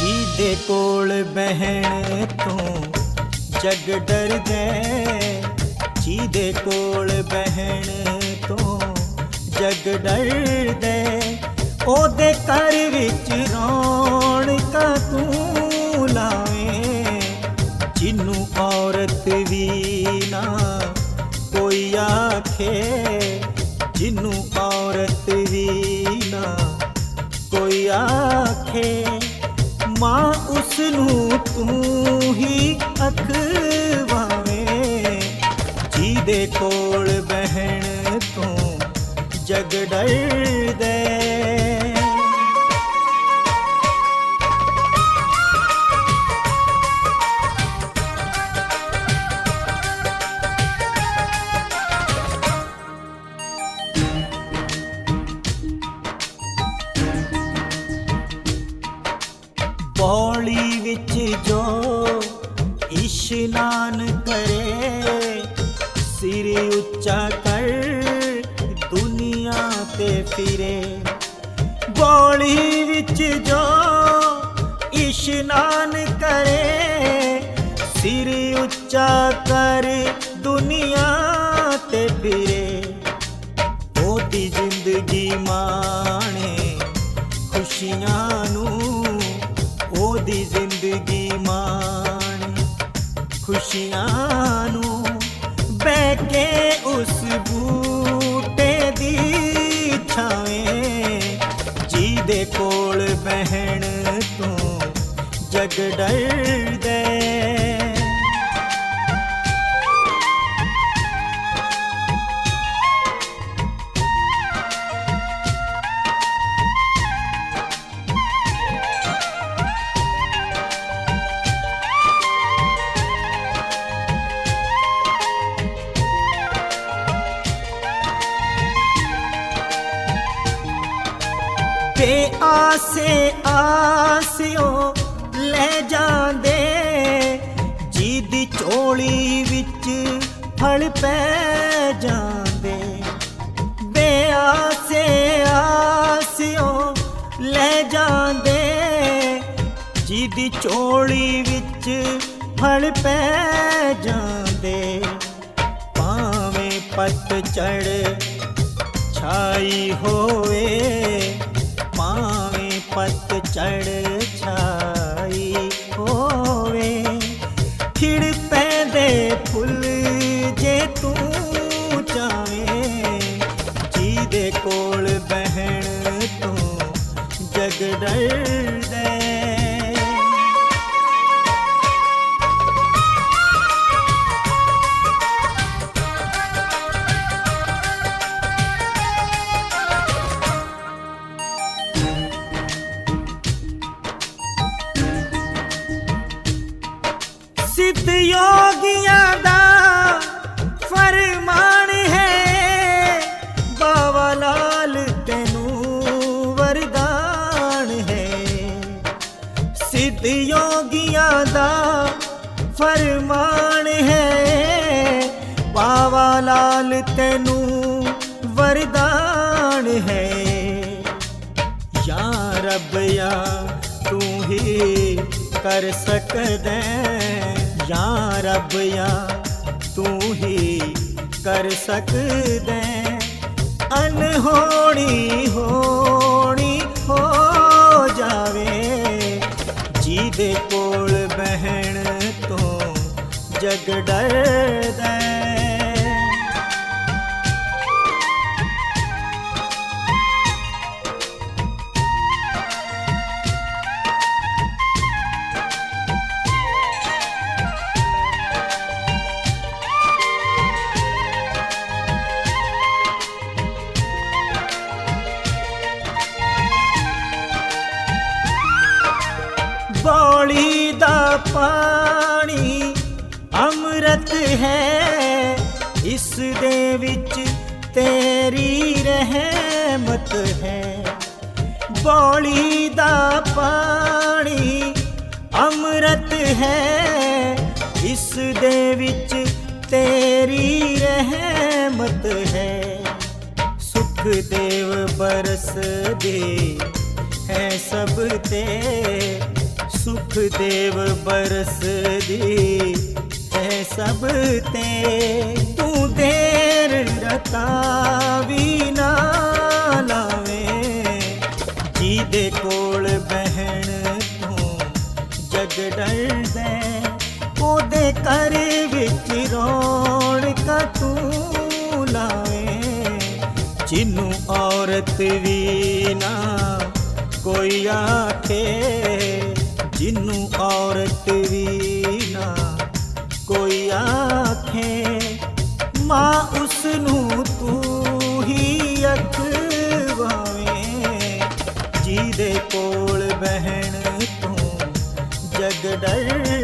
ਜਿਹਦੇ ਕੋਲ ਬਹਿਣ ਤੋਂ ਜਗ ਡਰਦੇ, ਜਿਹਦੇ ਕੋਲ ਬਹਿਣ ਤੋਂ ਜਗ ਡਰਦੇ, ਉਹਦੇ ਘਰ ਵਿੱਚ ਰੌਣਕਾਂ ਤੂੰ ਲਾਵੇਂ। ਜਿਹਨੂੰ ਔਰਤ ਵੀ ਨਾ ਕੋਈ ਆਖੇ, ਜਿਹਨੂੰ ਔਰਤ ਵੀ ਨਾ ਕੋਈ ਆਖੇ, ਮਾਂ ਉਸਨੂੰ ਤੂੰ ਹੀ ਅਖਵਾਵੇਂ। ਜਿਹਦੇ ਕੋਲ ਬਹਿਣ ਤੋਂ ਜਗ ਡਰਦੇ। ਪੌੜੀ ਵਿੱਚ ਜੋ ਇਸ਼ਨਾਨ ਕਰੇ, ਸਿਰ ਉੱਚਾ ਕਰ ਦੁਨੀਆ ਤੇ ਫਿਰੇ। ਪੌੜੀ ਵਿੱਚ ਜੋ ਇਸ਼ਨਾਨ ਕਰੇ, ਸਿਰ ਉੱਚਾ ਕਰ ਦੁਨੀਆ ਤੇ ਫਿਰੇ। ਉਹਦੀ ਜ਼ਿੰਦਗੀ ਮਾਣੇ ਖੁਸ਼ੀਆਂ ਨੂੰ, ਉਹਦੀ ਜ਼ਿੰਦਗੀ ਮਾਣੇ ਖੁਸ਼ੀਆਂ ਨੂੰ। ਬਹਿ ਕੇ ਉਸ ਬੂਟੇ ਦੀ ਛਾਵੇਂ, ਜਿਹਦੇ ਕੋਲ ਬਹਿਣ ਤੋਂ ਜਗ ਡਰਦੇ। ਆਸੇ ਆਸਿਓ ਲੈ ਜਾਂਦੇ, ਜਿਹਦੀ ਝੋਲੀ ਵਿੱਚ ਫਲ ਪੈ ਜਾਂਦੇ। ਬੇਆਸੇ ਆਸਿਓ ਲੈ ਜਾਂਦੇ, ਜਿਹਦੀ ਝੋਲੀ ਵਿੱਚ ਫਲ ਪੈ ਜਾਂਦੇ। ਭਾਵੇਂ ਪਤਝੜ ਛਾਈ ਹੋਵੇ, ਭਾਵੇਂ ਪਤਝੜ ਛਾਈ ਹੋਵੇ, ਖਿੜ ਪੈਂਦੇ ਫੁੱਲ ਜੇ ਤੂੰ ਚਾਵੇਂ। ਜਿਹਦੇ ਕੋਲ ਬਹਿਣ ਤੋਂ ਜਗ ਡਰਦੇ। ਸਿੱਧ ਯੋਗੀਆਂ ਦਾ ਫਰਮਾਨ ਹੈ, ਬਾਵਾ ਲਾਲ ਤੈਨੂੰ ਵਰਦਾਨ ਹੈ। ਸਿੱਧ ਯੋਗੀਆਂ ਦਾ ਫਰਮਾਨ ਹੈ, ਬਾਵਾ ਲਾਲ ਤੈਨੂੰ ਵਰਦਾਨ ਹੈ। ਯਾ ਰੱਬ ਯਾ ਤੂੰ ਹੀ ਕਰ ਸਕਦਾ, ਯਾ ਰੱਬ ਯਾ ਤੂੰ ਹੀ ਕਰ ਸਕਦਾ। ਅਨਹੋਣੀ ਹੋਣੀ ਹੋ ਜਾਵੇ, ਜਿਹਦੇ ਕੋਲ ਬਹਿਣ ਤੋਂ ਜਗ ਡਰਦਾ। ਪੌੜੀ ਦਾ ਪਾਣੀ ਅੰਮ੍ਰਿਤ ਹੈ, ਇਸ ਦੇ ਵਿੱਚ ਤੇਰੀ ਰਹਿਮਤ ਹੈ। ਪੌੜੀ ਦਾ ਪਾਣੀ ਅੰਮ੍ਰਿਤ ਹੈ, ਇਸ ਦੇ ਵਿੱਚ ਤੇਰੀ ਰਹਿਮਤ ਹੈ। ਸੁਖ ਦੇਵ ਬਰਸਦੇ ਹੈ ਸਭ ਤੇ, सुख देव बरस दी है सब ते। तू देर रता भी ना लावे, जी दे कोल बहन तू जग डरदे। ओदे घर विच रौनक तू लावे, जिन्नू औरत भी ना कोई आखे, जिन्नू औरत भी ना कोई आखे। मां उसनू तू ही अखवावे, जी दे कोल बहन तू जग डर